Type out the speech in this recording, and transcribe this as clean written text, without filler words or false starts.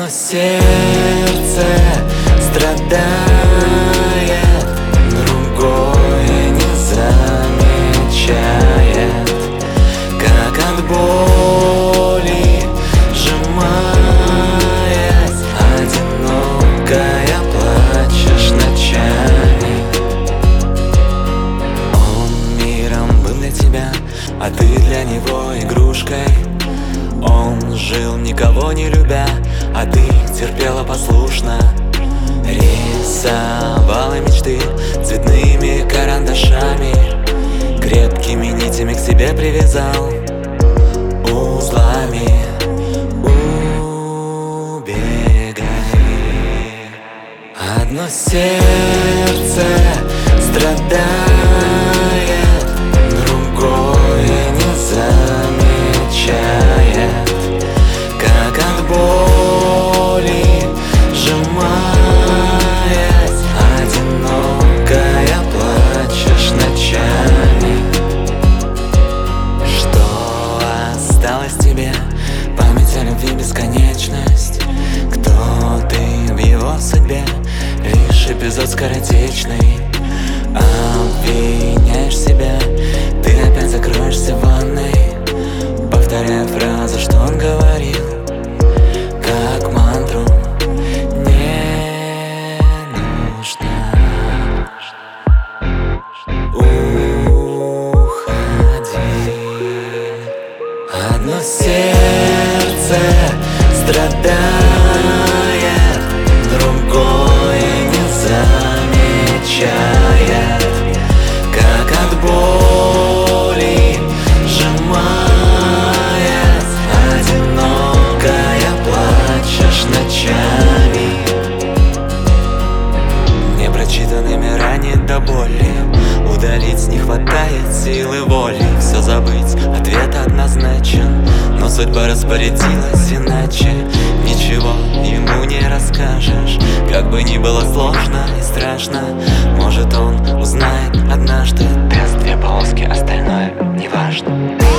Одно сердце страдает, другое не замечает, как от боли сжимаясь, одинокая плачешь ночами. Он миром был для тебя, а ты для него игрушкой. Он жил, никого не любя, а ты терпела послушно. Рисовала мечты цветными карандашами, крепкими нитями к себе привязал узлами. Убегай. Одно сердце страдает, другое не замечает, как от боли сжимаясь, одинокая плачешь ночами. Что осталось тебе? Память о любви, бесконечность. Кто ты в его судьбе? Лишь эпизод скоротечный. Обвиняешь себя, ты опять закроешься в ванной, повторяя фразу, что он говорил, как мантру. Не нужно уходи. Одно сердце страдает, другое не замечает, как от боли сжимаясь, одинокая плачешь ночами. Непрочитанными ранее до боли, удалить не хватает силы воли. Все забыть, ответ однозначен, но судьба распорядилась иначе. Ничего ему не расскажешь, как бы ни было сложно и страшно. Может, он узнает однажды. Тест, 2 полоски, остальное неважно.